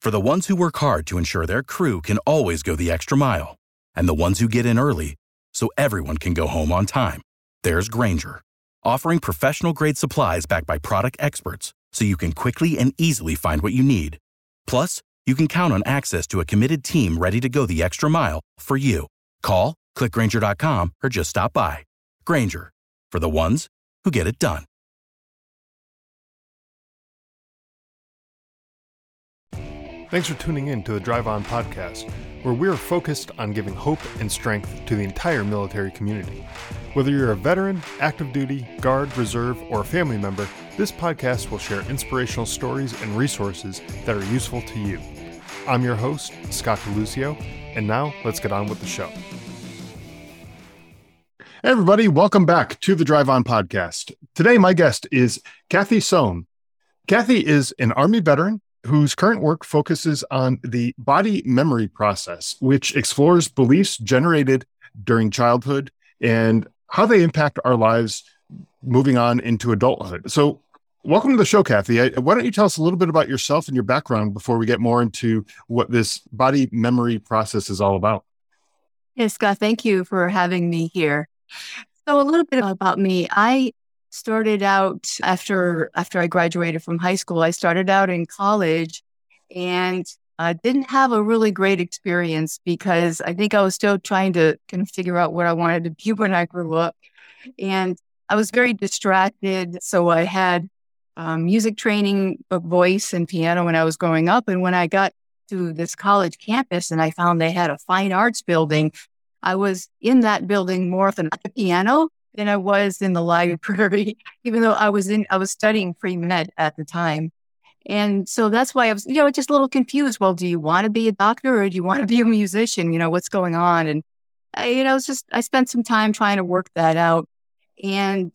For the ones who work hard to ensure their crew can always go the extra mile, and the ones who get in early so everyone can go home on time, there's Grainger, offering professional-grade supplies backed by product experts so you can quickly and easily find what you need. Plus, you can count on access to a committed team ready to go the extra mile for you. Call, click Grainger.com, or just stop by. Grainger, for the ones who get it done. Thanks for tuning in to the Drive On podcast, where we are focused on giving hope and strength to the entire military community. Whether you're a veteran, active duty, guard, reserve, or a family member, this podcast will share inspirational stories and resources that are useful to you. I'm your host, Scott DeLucio, and now let's get on with the show. Hey everybody, welcome back to the Drive On podcast. Today, my guest is Kathy Sohn. Kathy is an Army veteran whose current work focuses on the body memory process, which explores beliefs generated during childhood and how they impact our lives moving on into adulthood. So welcome to the show, Kathy. Why don't you tell us a little bit about yourself and your background before we get more into what this body memory process is all about? Yes, Scott, thank you for having me here. So a little bit about me. I started out after I graduated from high school. I started out in college and I didn't have a really great experience because I think I was still trying to kind of figure out what I wanted to be when I grew up. And I was very distracted. So I had music training, voice and piano when I was growing up. And when I got to this college campus and I found they had a fine arts building, I was in that building more often at the piano than I was in the library, even though I was studying pre-med at the time. And so that's why I was, just a little confused. Well, do you want to be a doctor or do you want to be a musician? What's going on? And, I spent some time trying to work that out. And,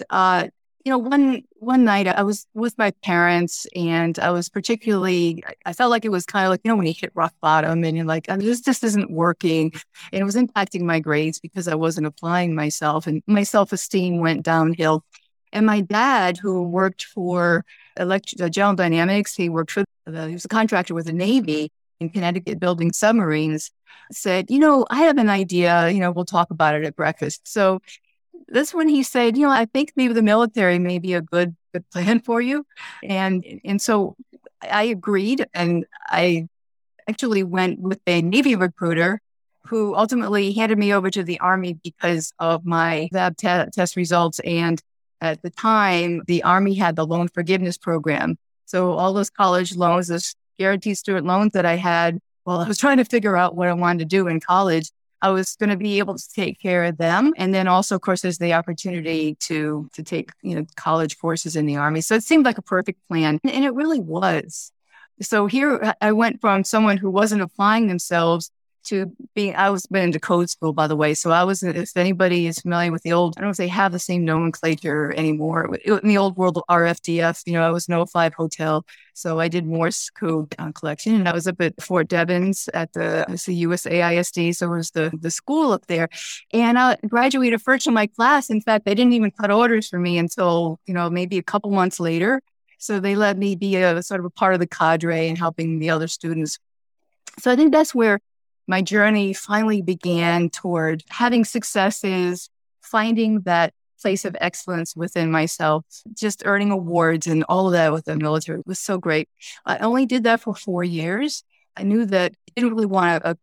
one night I was with my parents and I was I felt like it was kind of like, when you hit rock bottom and you're like, this isn't working. And it was impacting my grades because I wasn't applying myself and my self-esteem went downhill. And my dad, who worked for General Dynamics, he was a contractor with the Navy in Connecticut building submarines, said, I have an idea, we'll talk about it at breakfast. So that's when he said, I think maybe the military may be a good plan for you. And so I agreed. And I actually went with a Navy recruiter who ultimately handed me over to the Army because of my lab test results. And at the time, the Army had the loan forgiveness program. So all those college loans, those guaranteed student loans that I had, while I was trying to figure out what I wanted to do in college, I was going to be able to take care of them. And then also, of course, there's the opportunity to take, college courses in the Army. So it seemed like a perfect plan. And it really was. So here I went from someone who wasn't applying themselves to I was been into code school, by the way. So if anybody is familiar with I don't know if they have the same nomenclature anymore. In the old world of RFDF, I was No 5 Hotel. So I did Morse code collection and I was up at Fort Devens at the USAISD. So it was the school up there. And I graduated first in my class. In fact, they didn't even cut orders for me until, maybe a couple months later. So they let me be a sort of a part of the cadre and helping the other students. So I think that's where my journey finally began toward having successes, finding that place of excellence within myself, just earning awards and all of that with the military was so great. I only did that for 4 years. I knew that I didn't really want to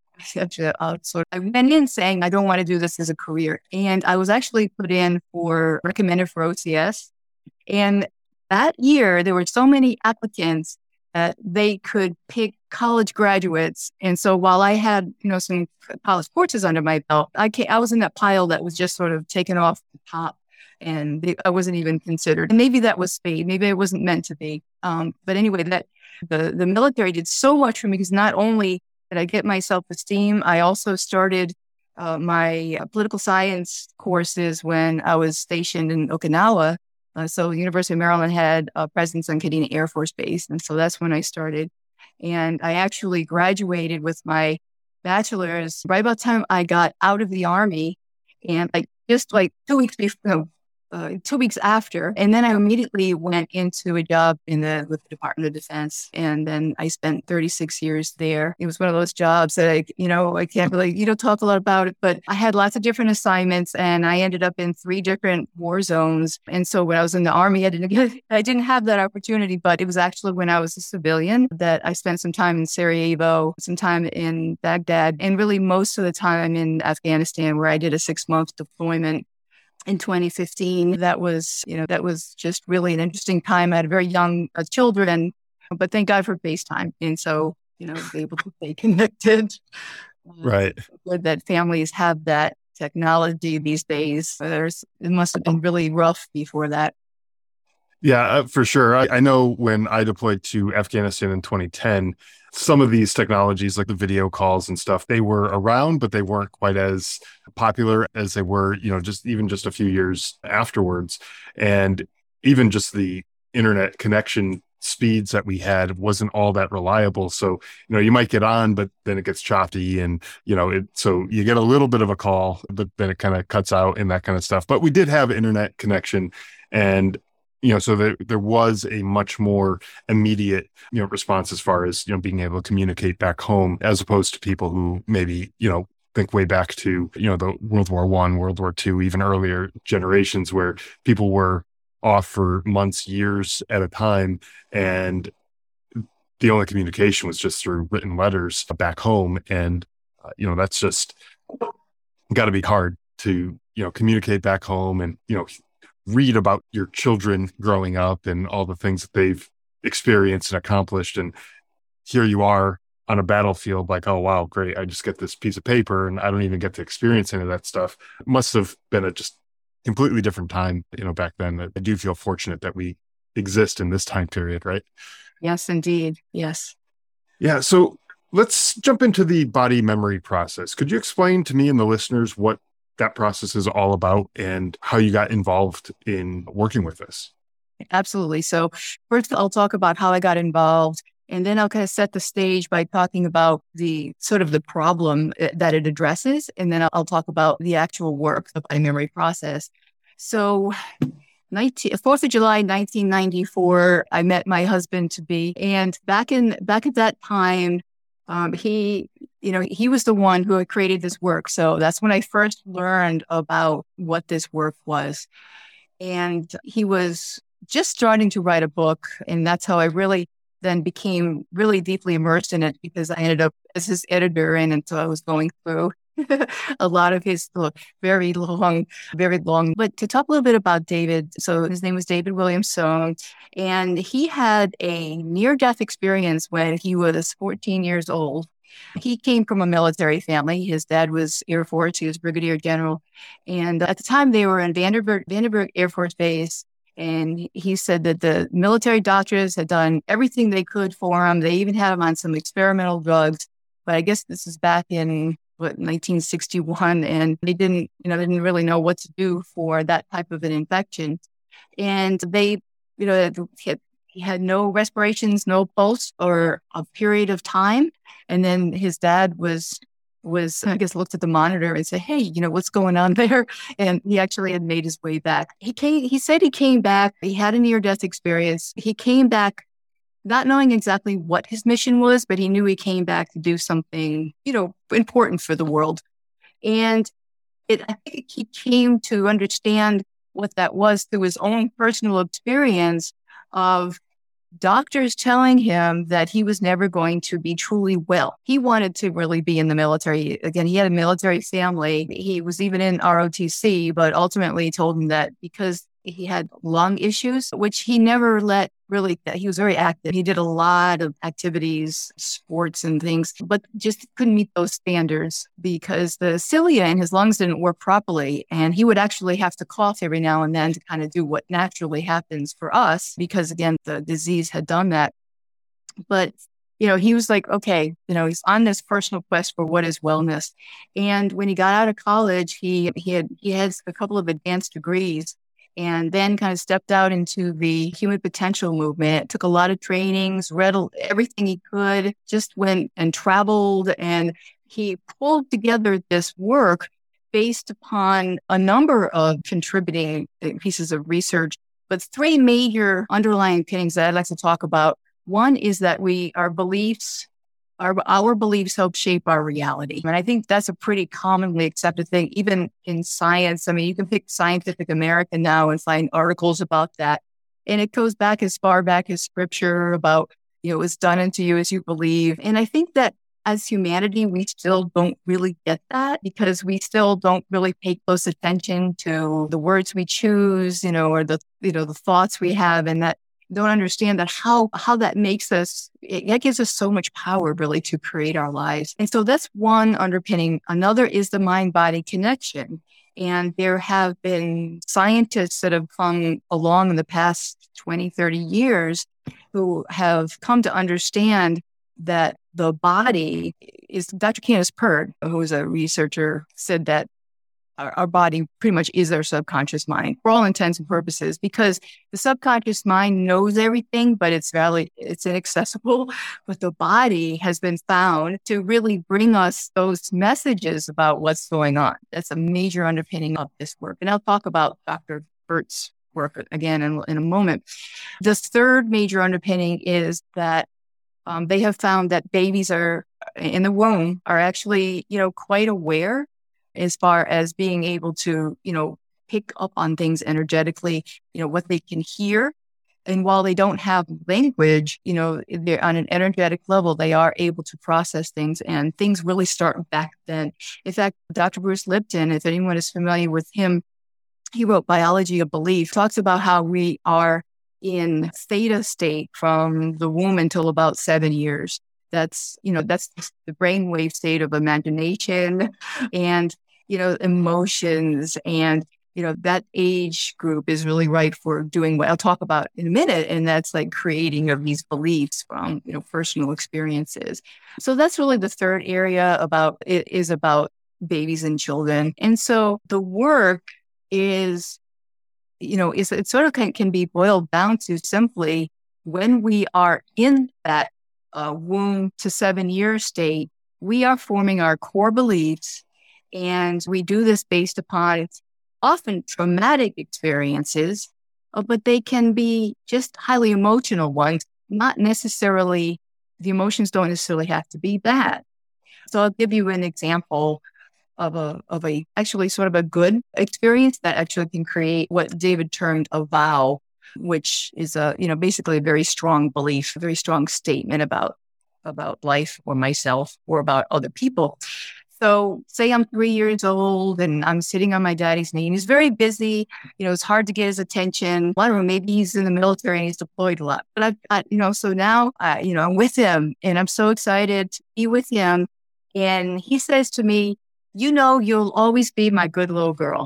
I went in saying, I don't want to do this as a career. And I was actually recommended for OCS. And that year, there were so many applicants that they could pick college graduates. And so while I had, some college courses under my belt, I was in that pile that was just sort of taken off the top and I wasn't even considered. And maybe that was fate. Maybe it wasn't meant to be. But anyway, that the military did so much for me because not only did I get my self-esteem, I also started my political science courses when I was stationed in Okinawa. So the University of Maryland had a presence on Kadena Air Force Base. And so that's when I started. And I actually graduated with my bachelor's right about the time I got out of the Army. And just 2 weeks before, 2 weeks after. And then I immediately went into a job with the Department of Defense. And then I spent 36 years there. It was one of those jobs that I can't really, talk a lot about it, but I had lots of different assignments and I ended up in 3 different war zones. And so when I was in the Army, I didn't have that opportunity, but it was actually when I was a civilian that I spent some time in Sarajevo, some time in Baghdad, and really most of the time in Afghanistan, where I did a 6-month deployment in 2015. That was just really an interesting time. I had very young children, but thank God for FaceTime. And so, able to stay connected. Right. Good that families have that technology these days. It must have been really rough before that. Yeah, for sure. I know when I deployed to Afghanistan in 2010, some of these technologies like the video calls and stuff, they were around, but they weren't quite as popular as they were, just a few years afterwards. And even just the internet connection speeds that we had wasn't all that reliable. So, you might get on, but then it gets choppy and, so you get a little bit of a call, but then it kind of cuts out and that kind of stuff. But we did have internet connection and so there was a much more immediate, response as far as, being able to communicate back home, as opposed to people who maybe, think way back to, the World War I, World War II, even earlier generations where people were off for months, years at a time. And the only communication was just through written letters back home. And, that's just got to be hard to, communicate back home and, read about your children growing up and all the things that they've experienced and accomplished. And here you are on a battlefield, like, oh, wow, great. I just get this piece of paper and I don't even get to experience any of that stuff. It must have been a just completely different time, back then. I do feel fortunate that we exist in this time period, right? Yes, indeed. Yes. Yeah. So let's jump into the body memory process. Could you explain to me and the listeners what that process is all about and how you got involved in working with this? Absolutely. So first I'll talk about how I got involved, and then I'll kind of set the stage by talking about the sort of the problem that it addresses. And then I'll talk about the actual work, the body memory process. So 4th of July, 1994, I met my husband to be, and back at that time, he was the one who had created this work. So that's when I first learned about what this work was. And he was just starting to write a book. And that's how I really then became really deeply immersed in it, because I ended up as his editor. And so I was going through a lot of his very long. But to talk a little bit about David, so his name was David William Sohn, and he had a near-death experience when he was 14 years old. He came from a military family. His dad was Air Force. He was brigadier general. And at the time, they were in Vandenberg Air Force Base. And he said that the military doctors had done everything they could for him. They even had him on some experimental drugs. But I guess this is back in 1961, and they didn't really know what to do for that type of an infection. And they, he had no respirations, no pulse for a period of time. And then his dad was, I guess, looked at the monitor and said, hey, what's going on there? And he actually had made his way back. He said he came back. He had a near-death experience. He came back not knowing exactly what his mission was, but he knew he came back to do something, important for the world. And I think he came to understand what that was through his own personal experience of doctors telling him that he was never going to be truly well. He wanted to really be in the military. Again, he had a military family. He was even in ROTC, but ultimately told him that because he had lung issues, which he never let really, he was very active. He did a lot of activities, sports and things, but just couldn't meet those standards because the cilia in his lungs didn't work properly. And he would actually have to cough every now and then to kind of do what naturally happens for us, because again, the disease had done that. But he was like, okay, he's on this personal quest for what is wellness. And when he got out of college, he has a couple of advanced degrees, and then kind of stepped out into the human potential movement. Took a lot of trainings, read everything he could, just went and traveled, and he pulled together this work based upon a number of contributing pieces of research, but three major underlying things that I'd like to talk about. One is that our beliefs help shape our reality. And I think that's a pretty commonly accepted thing, even in science. I mean, you can pick Scientific American now and find articles about that. And it goes back as far back as scripture about, it's done unto you as you believe. And I think that as humanity, we still don't really get that because we still don't really pay close attention to the words we choose, or the thoughts we have, and that don't understand that how that makes us, that gives us so much power really to create our lives. And so that's one underpinning. Another is the mind-body connection. And there have been scientists that have come along in the past 20, 30 years who have come to understand that the body is, Dr. Candace Pert, who is a researcher, said that our body pretty much is our subconscious mind for all intents and purposes, because the subconscious mind knows everything, but it's inaccessible. But the body has been found to really bring us those messages about what's going on. That's a major underpinning of this work. And I'll talk about Dr. Pert's work again in a moment. The third major underpinning is that they have found that babies are in the womb are actually, quite aware as far as being able to, pick up on things energetically, what they can hear. And while they don't have language, they're on an energetic level, they are able to process things, and things really start back then. In fact, Dr. Bruce Lipton, if anyone is familiar with him, he wrote Biology of Belief, talks about how we are in theta state from the womb until about 7 years. That's the brainwave state of imagination and, emotions. And, that age group is really right for doing what I'll talk about in a minute. And that's like creating of these beliefs from, personal experiences. So that's really the third area about babies and children. And so the work is, it sort of can be boiled down to simply when we are in that womb to 7 year state, we are forming our core beliefs. And we do this based upon often traumatic experiences, but they can be just highly emotional ones, not necessarily, the emotions don't necessarily have to be bad. So I'll give you an example of a actually sort of a good experience that actually can create what David termed a vow, which is basically a very strong belief, a very strong statement about life or myself or about other people. So say I'm 3 years old and I'm sitting on my daddy's knee and he's very busy. It's hard to get his attention. I don't know, maybe he's in the military and he's deployed a lot. But so now, I'm with him and I'm so excited to be with him. And he says to me, you'll always be my good little girl.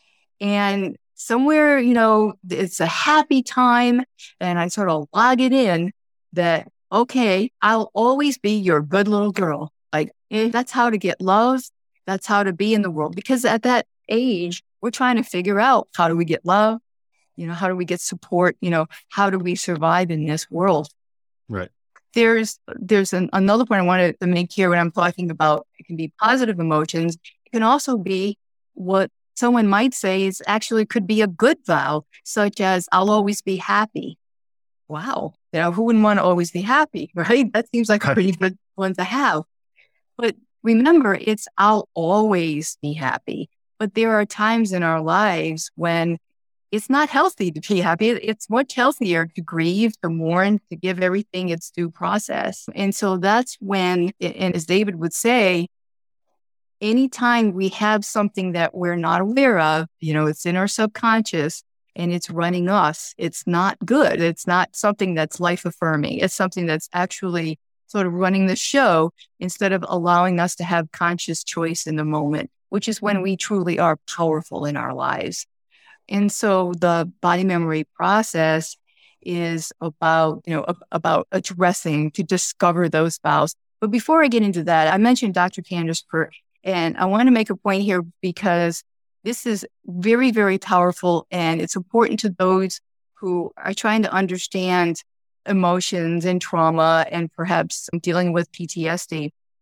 And somewhere, it's a happy time. And I sort of log it in that, okay, I'll always be your good little girl. Like, that's how to get love. That's how to be in the world. Because at that age, we're trying to figure out, how do we get love? How do we get support? How do we survive in this world? Right. There's another point I wanted to make here when I'm talking about, it can be positive emotions. It can also be what someone might say is actually could be a good vow, such as, I'll always be happy. Wow. Who wouldn't want to always be happy, right? That seems like a pretty good one to have. But remember, it's I'll always be happy. But there are times in our lives when it's not healthy to be happy. It's much healthier to grieve, to mourn, to give everything its due process. And so that's when, and as David would say, anytime we have something that we're not aware of, it's in our subconscious and it's running us, it's not good. It's not something that's life affirming. It's something that's actually sort of running the show instead of allowing us to have conscious choice in the moment, which is when we truly are powerful in our lives. And so the body memory process is about addressing to discover those vows. But before I get into that, I mentioned Dr. Candace Pert, and I want to make a point here because this is very, very powerful, and it's important to those who are trying to understand emotions and trauma and perhaps dealing with PTSD.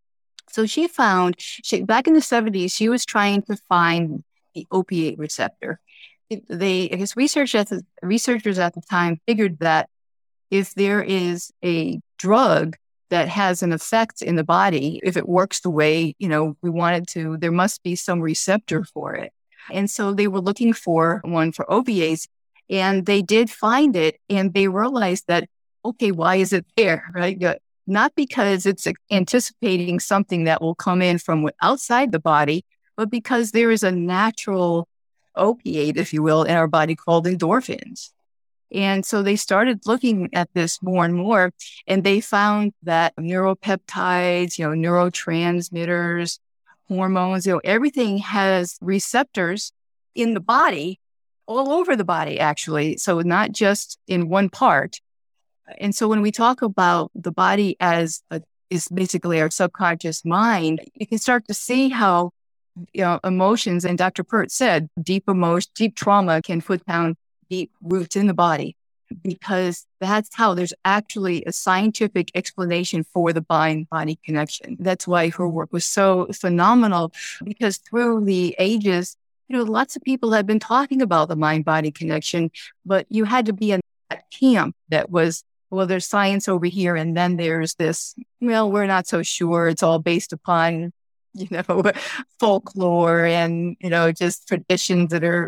So she found, back in the 70s, she was trying to find the opiate receptor. I guess researchers at the time figured that if there is a drug that has an effect in the body, if it works the way, we want it to, there must be some receptor for it. And so they were looking for one for opiates, and they did find it, and they realized that, okay, why is it there, right? Not because it's anticipating something that will come in from outside the body, but because there is a natural opiate, if you will, in our body called endorphins. And so they started looking at this more and more, and they found that neuropeptides, neurotransmitters, hormones, everything has receptors in the body, all over the body, actually. So not just in one part. And so when we talk about the body is basically our subconscious mind, you can start to see how, emotions, and Dr. Pert said, deep trauma can put down deep roots in the body, because that's how there's actually a scientific explanation for the mind-body connection. That's why her work was so phenomenal, because through the ages, lots of people have been talking about the mind-body connection, but you had to be in that camp that was, well, there's science over here, and then there's this, well, we're not so sure. It's all based upon, folklore and, just traditions that are,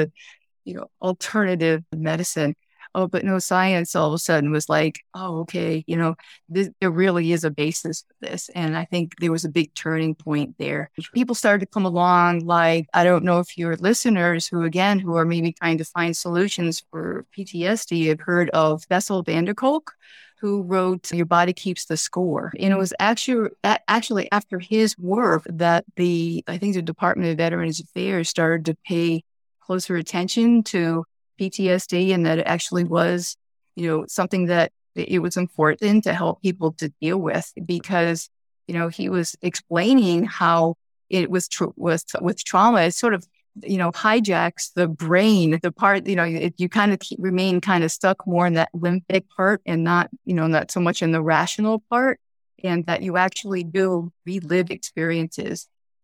alternative medicine. Oh, but no, science all of a sudden was like, oh, okay, there really is a basis for this. And I think there was a big turning point there. People started to come along, like, I don't know if your listeners who are maybe trying to find solutions for PTSD have heard of Bessel van der Kolk, who wrote Your Body Keeps the Score. And it was actually after his work that the Department of Veterans Affairs started to pay closer attention to PTSD, and that it actually was, something that it was important to help people to deal with, because, he was explaining how it was with trauma. It sort of, hijacks the brain, the part, you kind of remain kind of stuck more in that limbic part and not so much in the rational part, and that you actually do relive experiences.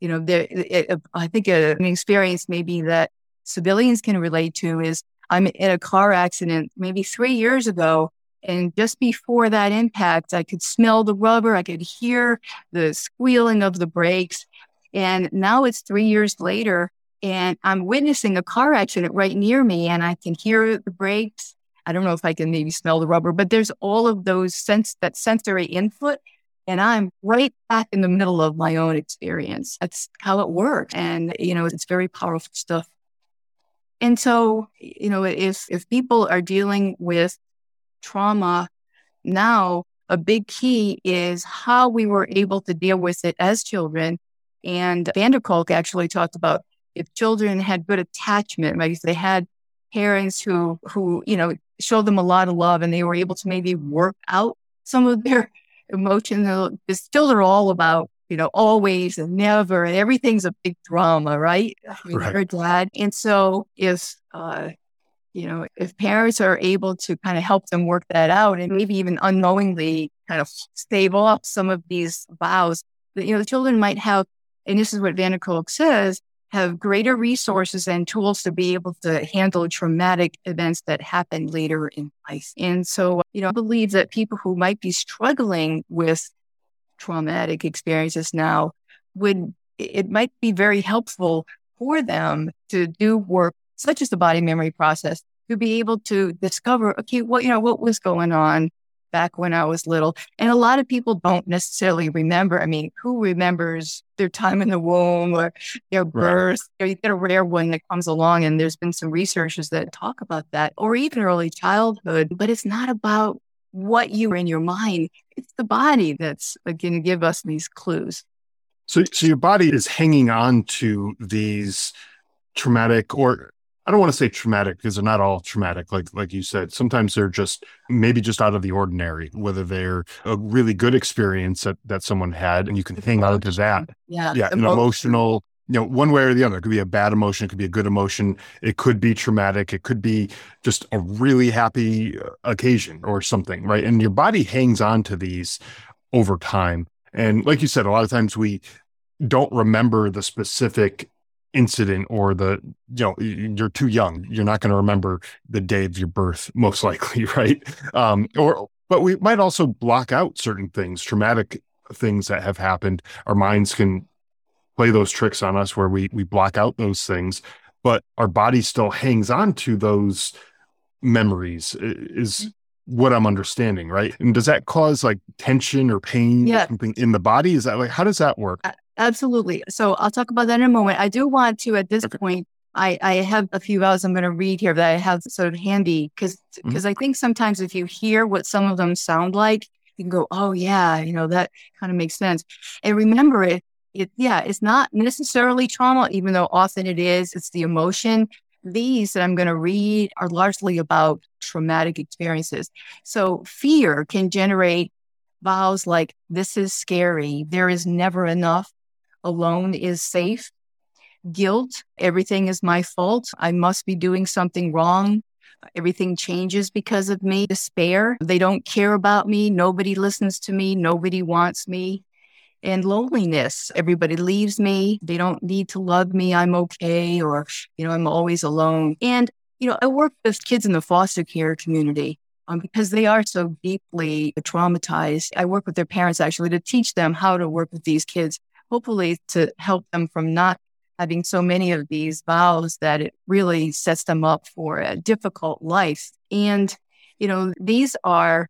I think an experience maybe that civilians can relate to is, I'm in a car accident maybe 3 years ago, and just before that impact, I could smell the rubber, I could hear the squealing of the brakes. And now it's 3 years later, and I'm witnessing a car accident right near me, and I can hear the brakes. I don't know if I can maybe smell the rubber, but there's all of those that sensory input, and I'm right back in the middle of my own experience. That's how it works. And, it's very powerful stuff. And so, if people are dealing with trauma now, a big key is how we were able to deal with it as children. And van der Kolk actually talked about if children had good attachment, like if they had parents who showed them a lot of love, and they were able to maybe work out some of their emotions. Because children are all about, always and never, and everything's a big drama, right? Right. They're glad. And so if parents are able to kind of help them work that out, and maybe even unknowingly kind of stave off some of these vows, the children might have, and this is what van der Kolk says, have greater resources and tools to be able to handle traumatic events that happen later in life. And so, I believe that people who might be struggling with traumatic experiences now, it might be very helpful for them to do work such as the body memory process, to be able to discover, okay, what was going on back when I was little. And a lot of people don't necessarily remember. I mean, who remembers their time in the womb or their birth? Right. You get a rare one that comes along, and there's been some researchers that talk about that, or even early childhood. But it's not about what you are in your mind. It's the body that's going to give us these clues. So your body is hanging on to these traumatic, or I don't want to say traumatic because they're not all traumatic. Like you said, sometimes they're just maybe just out of the ordinary, whether they're a really good experience that someone had, and you can hang on to that. Yeah. An emotional, one way or the other. It could be a bad emotion. It could be a good emotion. It could be traumatic. It could be just a really happy occasion or something, right? And your body hangs on to these over time. And like you said, a lot of times we don't remember the specific incident or you're too young. You're not going to remember the day of your birth, most likely, right? But we might also block out certain things, traumatic things that have happened. Our minds can play those tricks on us where we block out those things, but our body still hangs on to those memories is what I'm understanding, right? And does that cause like tension or pain or something in the body? Is that like, how does that work? Absolutely. So I'll talk about that in a moment. I do want to, at this point, I have a few vows I'm going to read here that I have sort of handy because I think sometimes if you hear what some of them sound like, you can go, oh yeah, that kind of makes sense. And remember it's not necessarily trauma, even though often it is. It's the emotion. These that I'm going to read are largely about traumatic experiences. So fear can generate vows like, this is scary. There is never enough. Alone is safe. Guilt, everything is my fault. I must be doing something wrong. Everything changes because of me. Despair, they don't care about me. Nobody listens to me. Nobody wants me. And loneliness, everybody leaves me. They don't need to love me. I'm okay. Or, I'm always alone. And, I work with kids in the foster care community because they are so deeply traumatized. I work with their parents actually to teach them how to work with these kids, hopefully to help them from not having so many of these vows that it really sets them up for a difficult life. And, these are,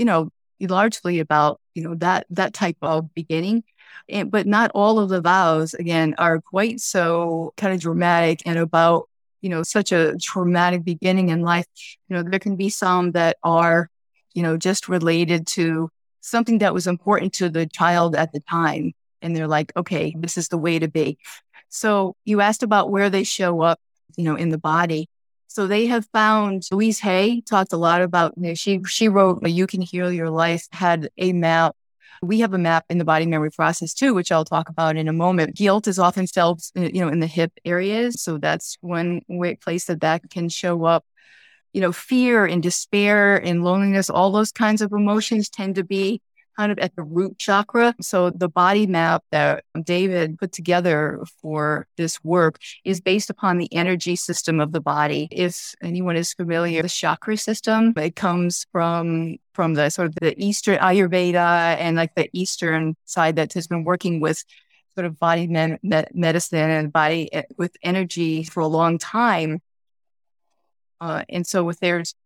largely about, that type of beginning. But not all of the vows, again, are quite so kind of dramatic and about, such a traumatic beginning in life. There can be some that are, just related to something that was important to the child at the time. And they're like, okay, this is the way to be. So you asked about where they show up, in the body. So they have found, Louise Hay talked a lot about, she wrote You Can Heal Your Life, had a map. We have a map in the body memory process too, which I'll talk about in a moment. Guilt is often felt, in the hip areas. So that's one place that can show up. Fear and despair and loneliness, all those kinds of emotions tend to be kind of at the root chakra. So the body map that David put together for this work is based upon the energy system of the body. If anyone is familiar with the chakra system, it comes from the sort of the Eastern Ayurveda and like the Eastern side that has been working with sort of body medicine and body with energy for a long time. And so there's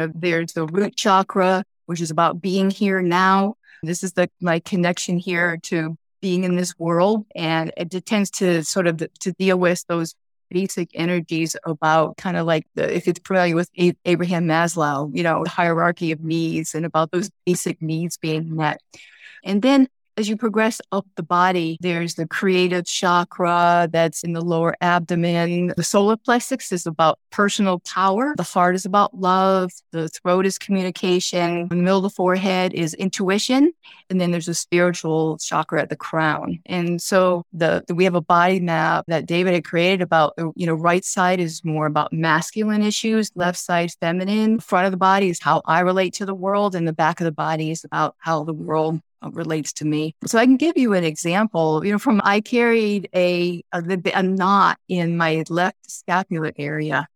the root chakra, which is about being here now. This is my connection here to being in this world. And it tends to sort of to deal with those basic energies about kind of like if you're familiar with Abraham Maslow, the hierarchy of needs and about those basic needs being met. And then as you progress up the body, there's the creative chakra that's in the lower abdomen. The solar plexus is about personal power. The heart is about love. The throat is communication. In the middle of the forehead is intuition. And then there's a spiritual chakra at the crown. And so we have a body map that David had created about, right side is more about masculine issues, left side feminine. Front of the body is how I relate to the world. And the back of the body is about how the world relates to me. So I can give you an example, I carried a knot in my left scapular area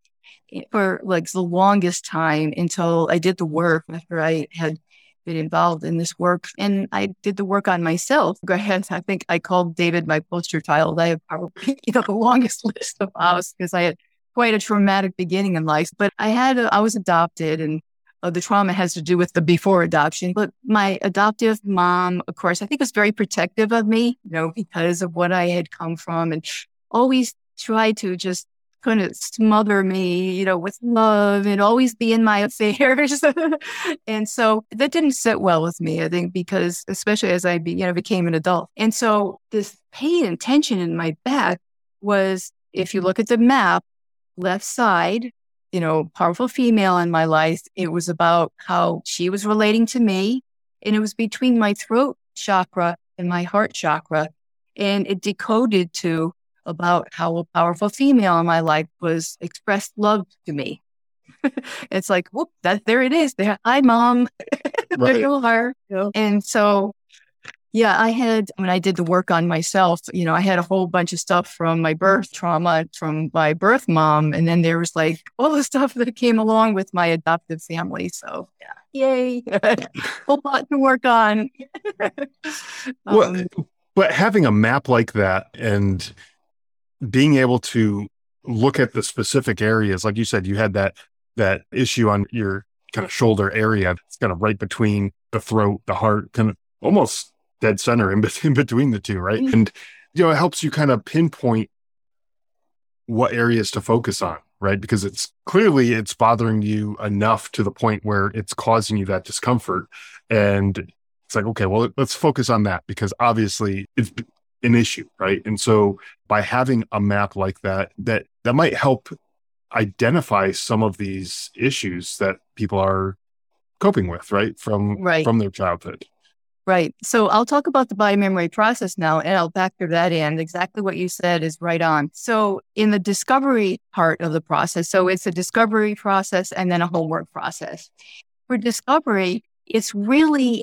for like the longest time until I did the work after I had been involved in this work. And I did the work on myself. I think I called David my poster child. I have probably, the longest list of vows because I had quite a traumatic beginning in life, but I was adopted and the trauma has to do with the before adoption. But my adoptive mom, of course, I think was very protective of me, because of what I had come from and always tried to just kind of smother me, with love and always be in my affairs. And so that didn't sit well with me, I think, because especially as I became an adult. And so this pain and tension in my back was, if you look at the map, left side, powerful female in my life. It was about how she was relating to me. And it was between my throat chakra and my heart chakra. And it decoded to about how a powerful female in my life was expressed love to me. It's like, whoop, there it is. There, hi, mom. There you are. And so Yeah, when I did the work on myself, I had a whole bunch of stuff from my birth trauma from my birth mom. And then there was like all the stuff that came along with my adoptive family. So yeah, yay, whole lot to work on. Well, but having a map like that and being able to look at the specific areas, like you said, you had that issue on your kind of shoulder area. It's kind of right between the throat, the heart, kind of almost dead center in between the two, right? And, it helps you kind of pinpoint what areas to focus on, right? Because it's bothering you enough to the point where it's causing you that discomfort. And it's like, okay, well, let's focus on that because obviously it's an issue, right? And so by having a map like that might help identify some of these issues that people are coping with, right? From their childhood. Right. So I'll talk about the body memory process now, and I'll factor that in. Exactly what you said is right on. So in the discovery part of the process, so it's a discovery process and then a homework process. For discovery, there's really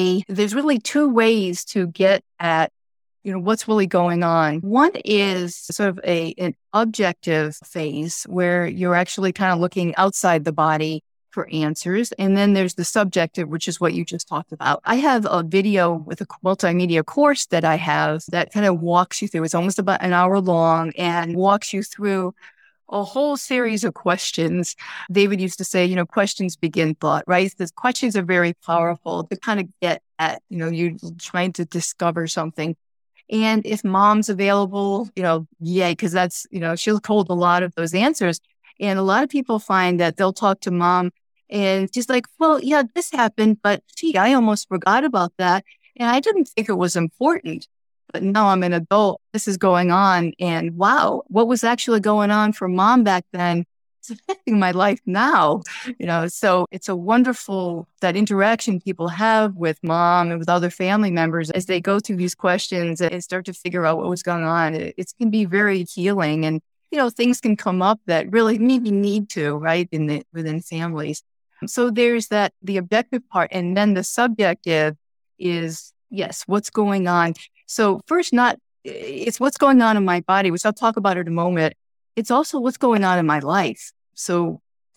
two ways to get at, what's really going on. One is sort of an objective phase where you're actually kind of looking outside the body for answers. And then there's the subjective, which is what you just talked about. I have a video with a multimedia course that I have that kind of walks you through. It's almost about an hour long and walks you through a whole series of questions. David used to say, questions begin thought, right? The questions are very powerful to kind of get at, you're trying to discover something. And if mom's available, yay, because that's, she'll hold a lot of those answers. And a lot of people find that they'll talk to mom and she's like, well, yeah, this happened, but gee, I almost forgot about that. And I didn't think it was important. But now I'm an adult. This is going on. And wow, what was actually going on for mom back then? It's affecting my life now. So it's a wonderful, that interaction people have with mom and with other family members as they go through these questions and start to figure out what was going on. It can be very healing. And things can come up that really need to, right, within families. So there's the objective part. And then the subjective is, yes, what's going on. So first, it's what's going on in my body, which I'll talk about in a moment. It's also what's going on in my life. So,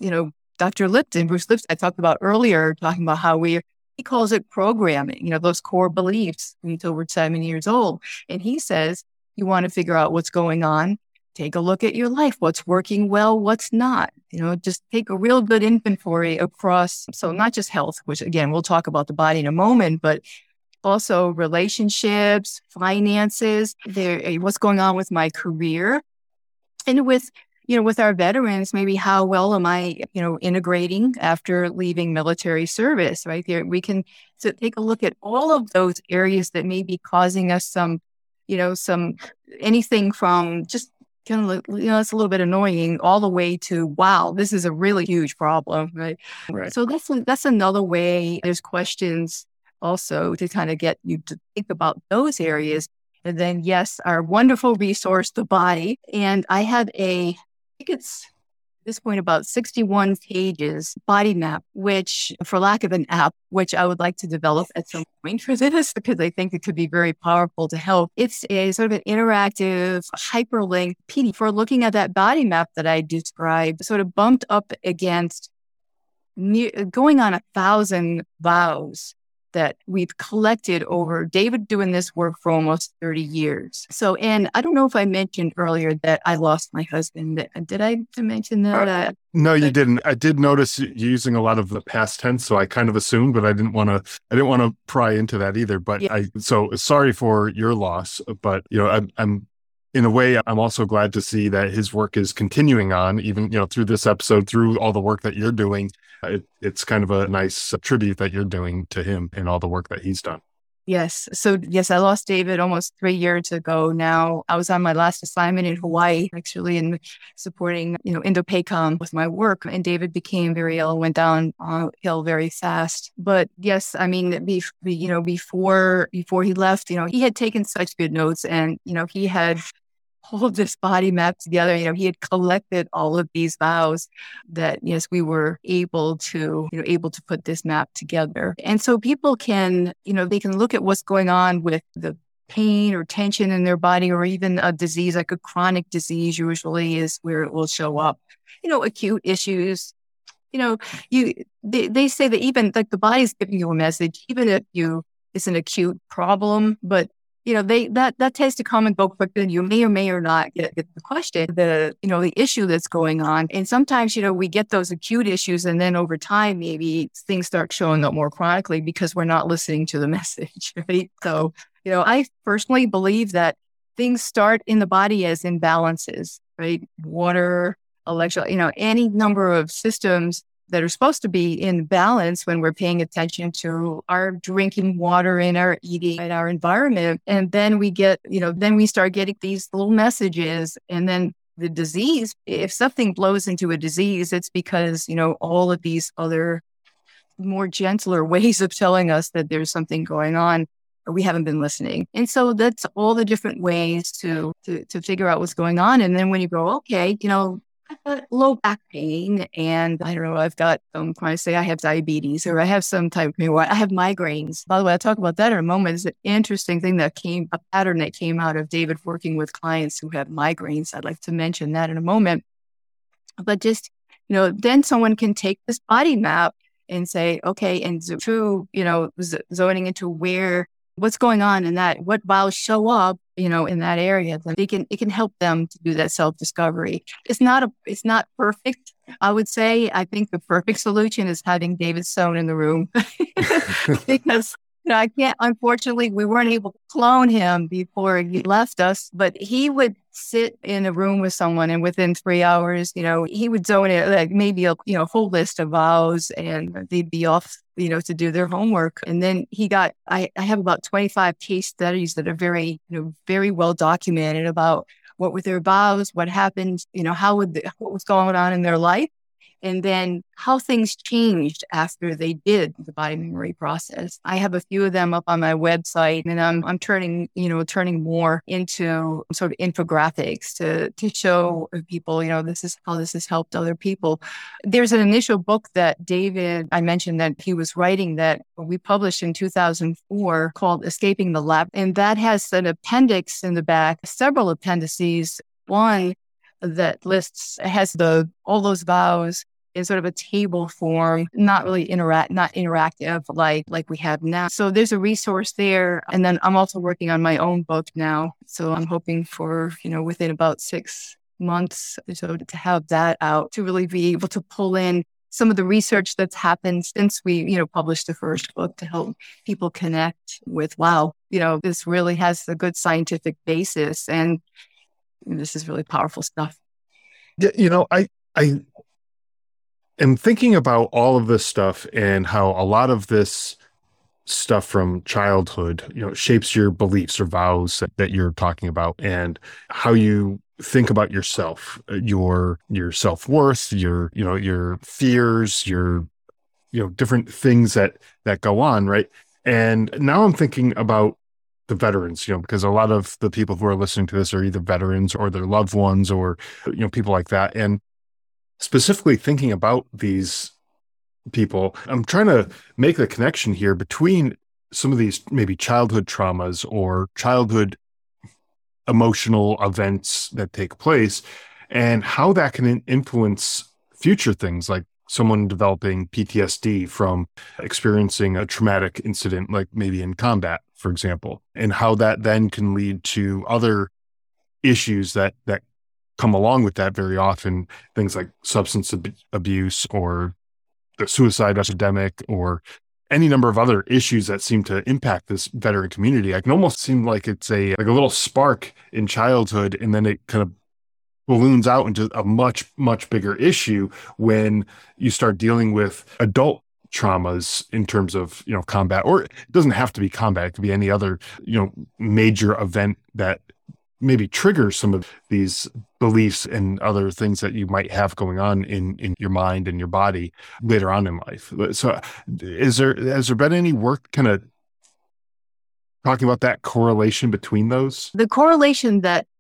Dr. Bruce Lipton, I talked about earlier, talking about how he calls it programming, those core beliefs until we're 7 years old. And he says, you want to figure out what's going on. Take a look at your life. What's working well, what's not. Just take a real good inventory across. So not just health, which again, we'll talk about the body in a moment, but also relationships, finances, what's going on with my career. And with our veterans, maybe how well am I, integrating after leaving military service, right? There, we can take a look at all of those areas that may be causing us some anything from just kind of, it's a little bit annoying all the way to, wow, this is a really huge problem, right? So that's another way. There's questions also to kind of get you to think about those areas. And then, yes, our wonderful resource, the body. And I have I think it's at this point about 61 pages body map, which, for lack of an app, which I would like to develop at some point for this, because I think it could be very powerful to help. It's a sort of an interactive hyperlink PDF for looking at that body map that I described, sort of bumped up against going on 1,000 vows that we've collected over David doing this work for almost 30 years. So, and I don't know if I mentioned earlier that I lost my husband. Did I mention that? No, you didn't. I did notice you using a lot of the past tense, so I kind of assumed, but I didn't want to pry into that either. But yeah. So sorry for your loss, but I'm in a way, I'm also glad to see that his work is continuing on, even, through this episode, through all the work that you're doing. It's kind of a nice tribute that you're doing to him and all the work that he's done. Yes. So yes, I lost David almost 3 years ago now. I was on my last assignment in Hawaii, actually, in supporting, INDOPACOM with my work. And David became very ill, went downhill very fast. But yes, I mean, before he left, he had taken such good notes, and, he had pull this body map together. He had collected all of these vows that, yes, we were able to put this map together. And so people can, they can look at what's going on with the pain or tension in their body, or even a disease, like a chronic disease usually is where it will show up. Acute issues. They say that even like the body's giving you a message, even if it's an acute problem, but that tends to come and go quickly, and you may or may or not get the question, the issue that's going on. And sometimes, we get those acute issues, and then over time, maybe things start showing up more chronically because we're not listening to the message, right? So, I personally believe that things start in the body as imbalances, right? Water, electrolyte, any number of systems that are supposed to be in balance when we're paying attention to our drinking water and our eating and our environment. And then we get, then we start getting these little messages. And then the disease, if something blows into a disease, it's because, all of these other more gentler ways of telling us that there's something going on, or we haven't been listening. And so that's all the different ways to figure out what's going on. And then when you go, okay, I've got low back pain, and I don't know, I've got I say I have diabetes, or I have some type of pain, I have migraines. By the way, I'll talk about that in a moment. It's an interesting thing a pattern that came out of David working with clients who have migraines. I'd like to mention that in a moment. But just, then someone can take this body map and say, okay, and zoning into what's going on in that, what vows show up, in that area, then it can help them to do that self-discovery. It's not perfect, I would say. I think the perfect solution is having David Sohn in the room because, I can't, unfortunately, we weren't able to clone him before he left us, but he would sit in a room with someone, and within 3 hours, he would zone in like maybe a whole list of vows, and they'd be off, to do their homework. And then I have about 25 case studies that are very, very well documented about what were their vows, what happened, what was going on in their life, and then how things changed after they did the body memory process. I have a few of them up on my website, and I'm turning more into sort of infographics to show people, this is how this has helped other people. There's an initial book that David, I mentioned that he was writing, that we published in 2004 called Escaping the Lab. And that has an appendix in the back, several appendices. One that has all those vows in sort of a table form, not interactive like we have now. So there's a resource there. And then I'm also working on my own book now. So I'm hoping for, within about 6 months or so to have that out, to really be able to pull in some of the research that's happened since we, published the first book, to help people connect with, wow, this really has a good scientific basis, and this is really powerful stuff. Yeah, I am thinking about all of this stuff and how a lot of this stuff from childhood, shapes your beliefs or vows that you're talking about, and how you think about yourself, your self-worth, your fears, your different things that go on, right? And now I'm thinking about the veterans, because a lot of the people who are listening to this are either veterans or their loved ones, or people like that. And specifically thinking about these people, I'm trying to make the connection here between some of these maybe childhood traumas or childhood emotional events that take place, and how that can influence future things, like someone developing PTSD from experiencing a traumatic incident, like maybe in combat, for example, and how that then can lead to other issues that come along with that, very often things like substance abuse or the suicide epidemic, or any number of other issues that seem to impact this veteran community. I can almost seem like it's like a little spark in childhood, and then it kind of balloons out into a much, much bigger issue when you start dealing with adult traumas in terms of, combat, or it doesn't have to be combat. It could be any other, major event that maybe triggers some of these beliefs and other things that you might have going on in your mind and your body later on in life. So has there been any work kind of talking about that correlation between those? The correlation that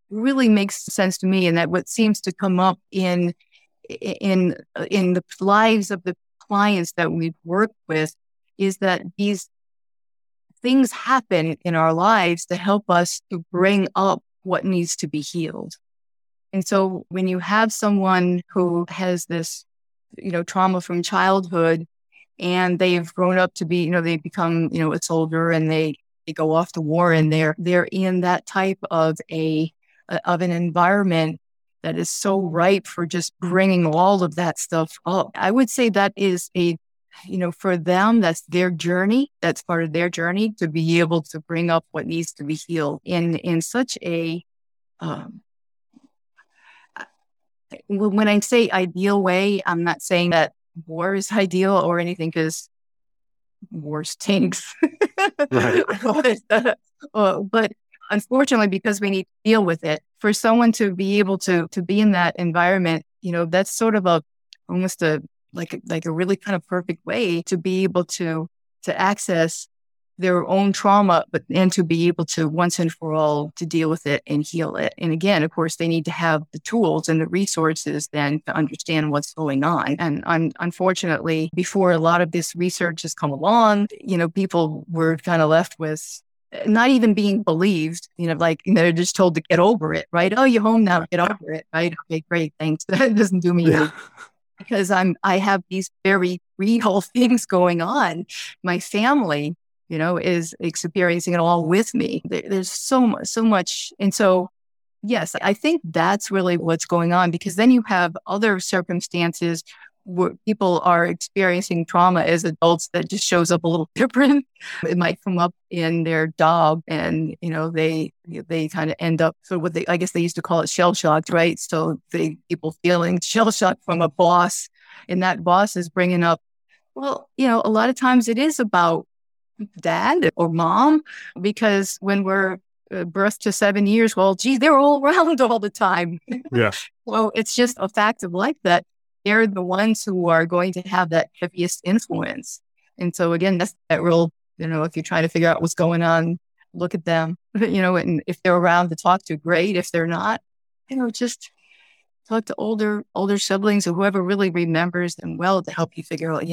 really makes sense to me, and that what seems to come up in the lives of the clients that we've worked with is that these things happen in our lives to help us to bring up what needs to be healed. And so when you have someone who has this, trauma from childhood, and they've grown up to be, they become, a soldier, and they go off to war, and they're in that type of an environment that is so ripe for just bringing all of that stuff up. I would say that is for them, that's their journey. That's part of their journey, to be able to bring up what needs to be healed in such a, when I say ideal way, I'm not saying that war is ideal or anything, because war stinks. Right. But unfortunately, because we need to deal with it, for someone to be able to be in that environment, that's sort of almost a really kind of perfect way to be able to access their own trauma, and to be able to once and for all to deal with it and heal it. And again, of course, they need to have the tools and the resources then to understand what's going on. And unfortunately, before a lot of this research has come along, people were kind of left with not even being believed, they're just told to get over it, right? Oh, you're home now, get over it, right? Okay, great, thanks. That doesn't do me any, because I have these very real things going on. My family, is experiencing it all with me. There's so much. And so, yes, I think that's really what's going on, because then you have other circumstances where people are experiencing trauma as adults that just shows up a little different. It might come up in their dog, and they kind of end up sort of what I guess they used to call it shell shocked, right? So people feeling shell shocked from a boss, and that boss is bringing up, well, a lot of times it is about dad or mom, because when we're birth to 7 years, well, gee, they're all around all the time. Yeah. Well, it's just a fact of life that they're the ones who are going to have that heaviest influence. And so again, that's that real, if you're trying to figure out what's going on, look at them, and if they're around to talk to, great. If they're not, just talk to older siblings or whoever really remembers them well, to help you figure out,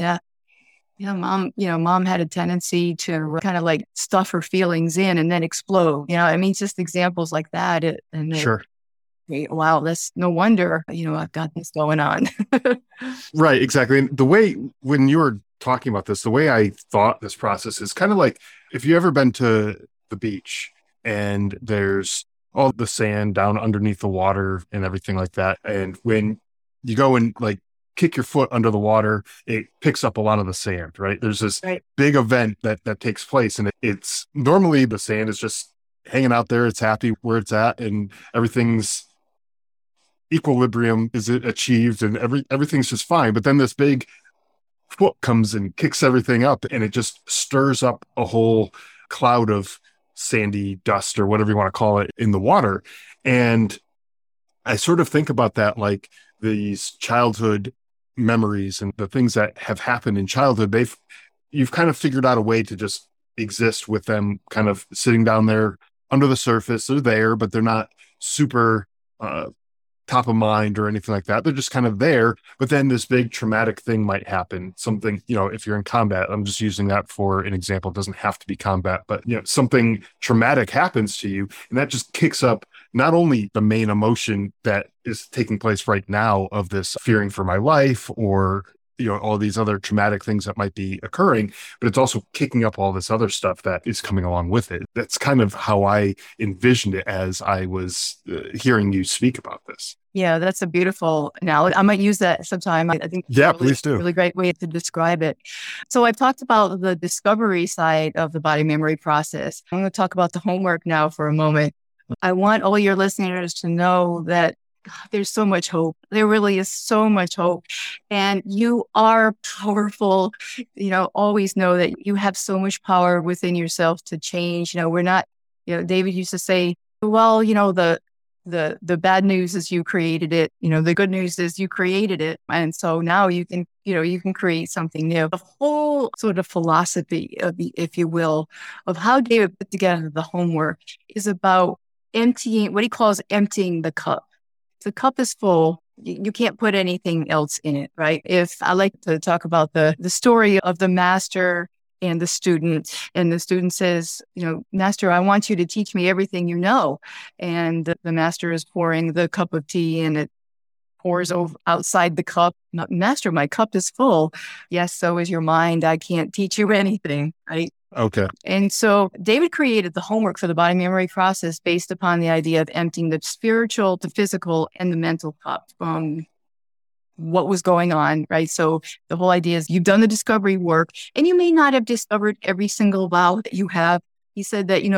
mom had a tendency to kind of like stuff her feelings in and then explode. Just examples like that. Sure. Wow, that's no wonder, I've got this going on. Right, exactly. And the way, when you were talking about this, the way I thought this process is kind of like, if you ever been to the beach and there's all the sand down underneath the water and everything like that. And when you go and kick your foot under the water, it picks up a lot of the sand, right? There's this big event that takes place, and it's normally the sand is just hanging out there. It's happy where it's at, and everything's equilibrium is achieved, and everything's just fine. But then this big foot comes and kicks everything up, and it just stirs up a whole cloud of sandy dust, or whatever you want to call it, in the water. And I sort of think about that, like these childhood memories and the things that have happened in childhood. You've kind of figured out a way to just exist with them, kind of sitting down there under the surface. They're there, but they're not super top of mind or anything like that. They're just kind of there. But then this big traumatic thing might happen. Something, if you're in combat, I'm just using that for an example. It doesn't have to be combat, but something traumatic happens to you, and that just kicks up not only the main emotion that is taking place right now of this fearing for my life, or all these other traumatic things that might be occurring, but it's also kicking up all this other stuff that is coming along with it. That's kind of how I envisioned it as I was hearing you speak about this. Yeah, that's a beautiful analogy. I might use that sometime. I think please do. Really great way to describe it. So I've talked about the discovery side of the body memory process. I'm going to talk about the homework now for a moment. I want all your listeners to know that there's so much hope. There really is so much hope. And you are powerful. Always know that you have so much power within yourself to change. We're not, David used to say, well, the bad news is you created it. The good news is you created it. And so now you can create something new. The whole sort of philosophy of if you will, of how David put together the homework is about emptying, what he calls emptying the cup. If the cup is full, you can't put anything else in it, right? If I like to talk about the story of the master and the student says, master, I want you to teach me everything you know. And the master is pouring the cup of tea and it pours over outside the cup. Master, my cup is full. Yes, so is your mind. I can't teach you anything, right? Okay. And so David created the homework for the body memory process based upon the idea of emptying the spiritual, the physical, and the mental cup from what was going on, right? So the whole idea is you've done the discovery work and you may not have discovered every single vow that you have. He said that,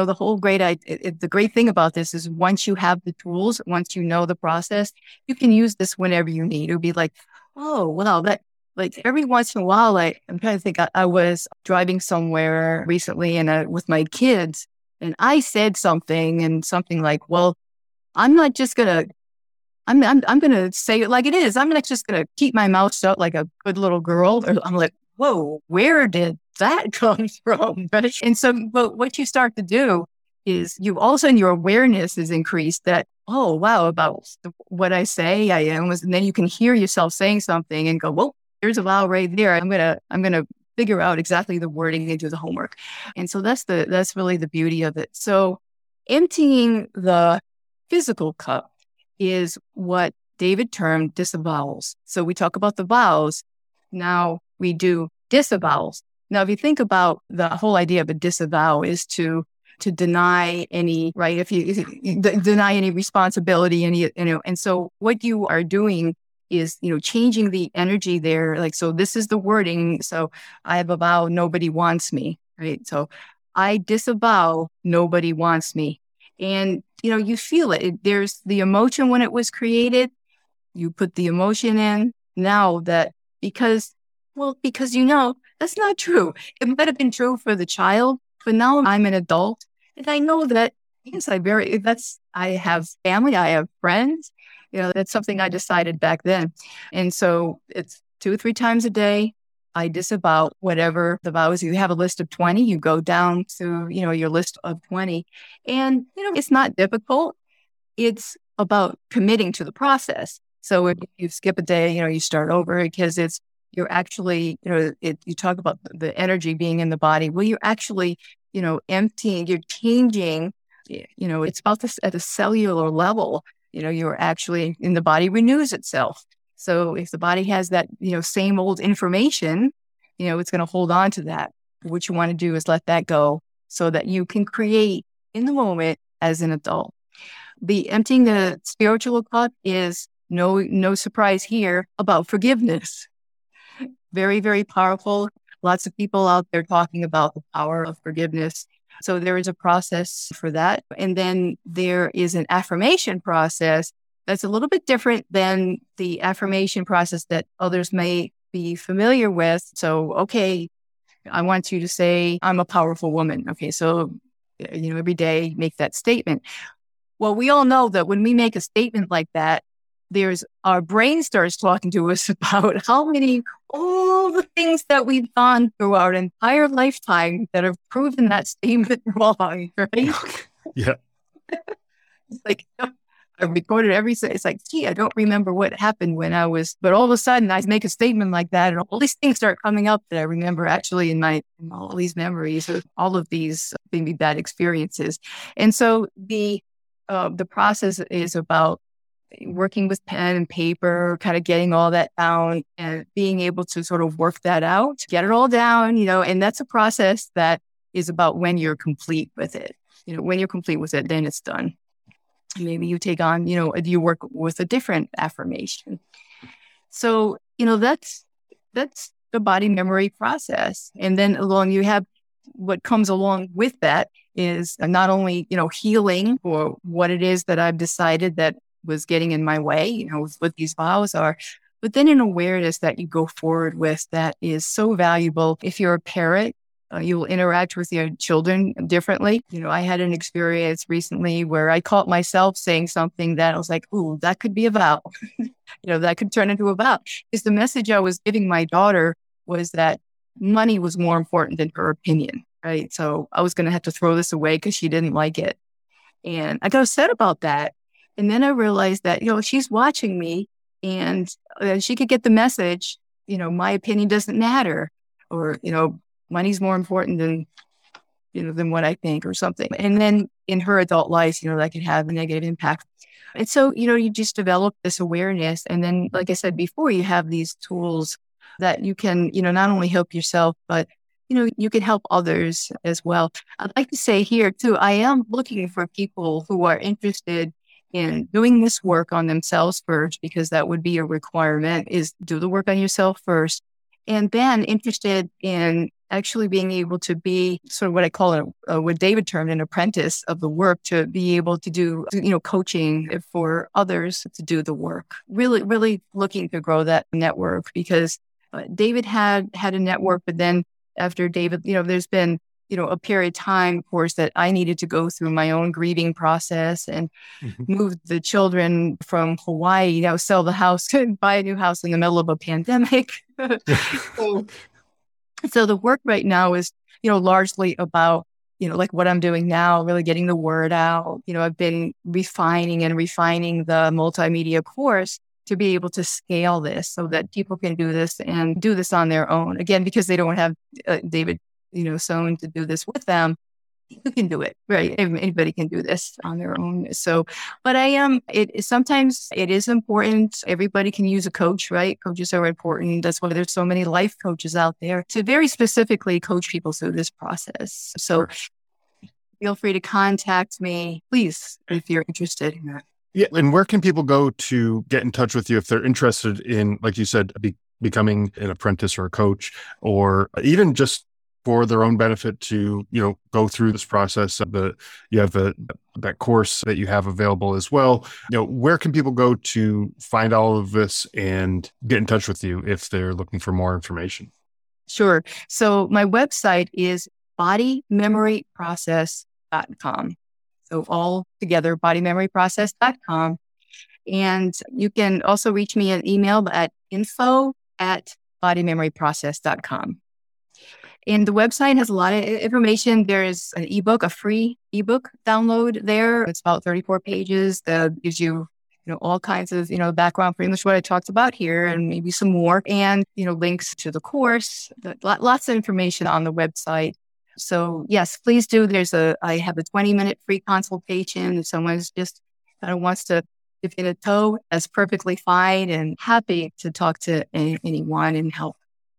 the great thing about this is once you have the tools, once you know the process, you can use this whenever you need. It would be like, oh, wow, like every once in a while, I'm trying to think, I was driving somewhere recently and with my kids and I said something like, well, I'm not just going to, I'm going to say it like it is. I'm not just going to keep my mouth shut like a good little girl. I'm like, whoa, where did that come from? And so, but what you start to do is all of a sudden your awareness is increased that, oh, wow, about what I say, and then you can hear yourself saying something and go, well, there's a vow right there. I'm going to figure out exactly the wording and do the homework. And so that's really the beauty of it. So emptying the physical cup is what David termed disavowals. So we talk about the vows. Now we do disavowals. Now, if you think about the whole idea of a disavow is to deny any, right? If you deny any responsibility, and so what you are doing is, changing the energy there. Like, so this is the wording. So I have a vow, nobody wants me, right? So I disavow, nobody wants me. And, you feel it. There's the emotion when it was created. You put the emotion in. Now that, because that's not true. It might have been true for the child, but now I'm an adult. And I know that, yes, I have family, I have friends. That's something I decided back then. And so it's 2 or 3 times a day. I disavow whatever the vows. You have a list of 20, you go down to, your list of 20. And, it's not difficult. It's about committing to the process. So if you skip a day, you start over because you're actually, you talk about the energy being in the body. Well, you're actually, emptying, you're changing, it's about this at a cellular level, you're actually in the body renews itself. So if the body has that, same old information, it's going to hold on to that. What you want to do is let that go so that you can create in the moment as an adult. The emptying the spiritual cup is no surprise here about forgiveness. Very, very powerful. Lots of people out there talking about the power of forgiveness. So there is a process for that. And then there is an affirmation process that's a little bit different than the affirmation process that others may be familiar with. So, okay, I want you to say, I'm a powerful woman. Okay, so, every day make that statement. Well, we all know that when we make a statement like that, our brain starts talking to us about all the things that we've gone through our entire lifetime that have proven that statement wrong, right? Yeah. It's like, I recorded it's like, gee, I don't remember what happened but all of a sudden I make a statement like that and all these things start coming up that I remember actually in all these memories of all of these maybe bad experiences. And so the process is about working with pen and paper, kind of getting all that down and being able to sort of work that out, get it all down, and that's a process that is about when you're complete with it. When you're complete with it, then it's done. Maybe you take on, you work with a different affirmation. So, that's the body memory process. And then you have what comes along with that is not only, healing for what it is that I've decided that was getting in my way, what these vows are, but then an awareness that you go forward with that is so valuable. If you're a parent, you'll interact with your children differently. I had an experience recently where I caught myself saying something that I was like, ooh, that could be a vow. That could turn into a vow. Because the message I was giving my daughter was that money was more important than her opinion, right? So I was going to have to throw this away because she didn't like it. And I got upset about that. And then I realized that, she's watching me and she could get the message, my opinion doesn't matter, or, money's more important than what I think or something. And then in her adult life, that could have a negative impact. And so, you just develop this awareness. And then, like I said before, you have these tools that you can, not only help yourself, but, you can help others as well. I'd like to say here too, I am looking for people who are interested in doing this work on themselves first, because that would be a requirement, is do the work on yourself first. And then interested in actually being able to be sort of what I call what David termed an apprentice of the work, to be able to do, coaching for others to do the work. Really, really looking to grow that network, because David had a network, but then after David, there's been, a period of time, of course, that I needed to go through my own grieving process and move the children from Hawaii, sell the house, buy a new house in the middle of a pandemic. So the work right now is, largely about, like what I'm doing now, really getting the word out. I've been refining the multimedia course to be able to scale this so that people can do this and do this on their own. Again, because they don't have David, Sohn to do this with them. You can do it, right? Anybody can do this on their own. So, but sometimes it is important. Everybody can use a coach, right? Coaches are important. That's why there's so many life coaches out there to very specifically coach people through this process. So feel free to contact me, please, if you're interested in that. Yeah. And where can people go to get in touch with you if they're interested in, like you said, becoming an apprentice or a coach, or even just for their own benefit to, go through this process? You have that course that you have available as well. Where can people go to find all of this and get in touch with you if they're looking for more information? Sure. So my website is bodymemoryprocess.com. So all together, bodymemoryprocess.com. And you can also reach me an email at info@bodymemoryprocess.com. And the website has a lot of information. There's an ebook, a free ebook download there. It's about 34 pages that gives you, all kinds of, background for English, what I talked about here, and maybe some more. And, links to the course, lots of information on the website. So yes, please do. I have a 20-minute free consultation. If someone's just kind of wants to dip in a toe, that's perfectly fine, and happy to talk to anyone and help.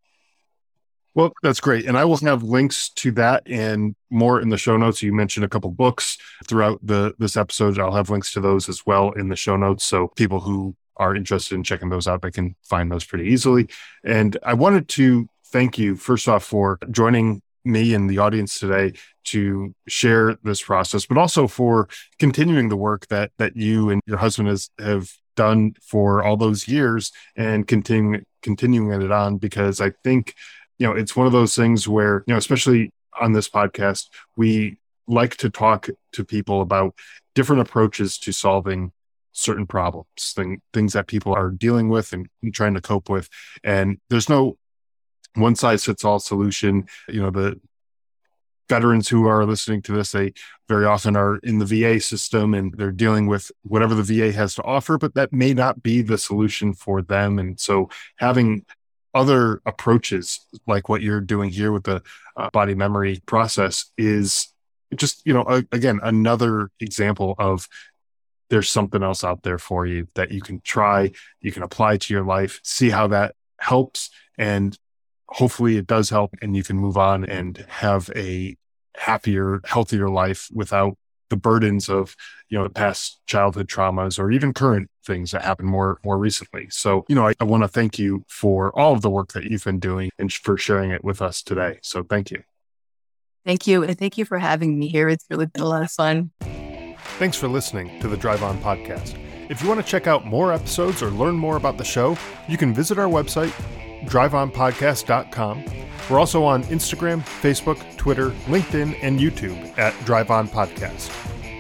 Well, that's great. And I will have links to that and more in the show notes. You mentioned a couple books throughout this episode. I'll have links to those as well in the show notes. So people who are interested in checking those out, they can find those pretty easily. And I wanted to thank you, first off, for joining me and the audience today to share this process, but also for continuing the work that you and your husband have done for all those years and continuing it on, because I think, it's one of those things where, especially on this podcast, we like to talk to people about different approaches to solving certain problems, things that people are dealing with and trying to cope with. And there's no one size fits all solution. The veterans who are listening to this, they very often are in the VA system and they're dealing with whatever the VA has to offer, but that may not be the solution for them. And so having other approaches like what you're doing here with the body memory process is just, again, another example of there's something else out there for you that you can try, you can apply to your life, see how that helps, and hopefully it does help, and you can move on and have a happier, healthier life without the burdens of, the past childhood traumas or even current things that happened more recently. So, I want to thank you for all of the work that you've been doing and for sharing it with us today. So thank you. Thank you. And thank you for having me here. It's really been a lot of fun. Thanks for listening to the Drive On Podcast. If you want to check out more episodes or learn more about the show, you can visit our website, driveonpodcast.com. We're also on Instagram, Facebook, Twitter, LinkedIn, and YouTube at Drive On Podcast.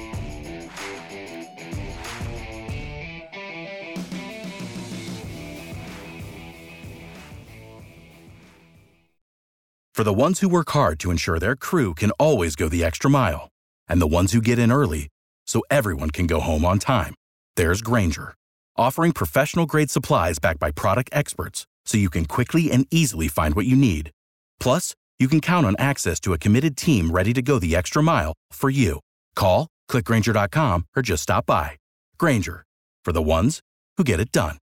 For the ones who work hard to ensure their crew can always go the extra mile, and the ones who get in early so everyone can go home on time. There's Grainger, offering professional-grade supplies backed by product experts so you can quickly and easily find what you need. Plus, you can count on access to a committed team ready to go the extra mile for you. Call, click Grainger.com, or just stop by. Grainger, for the ones who get it done.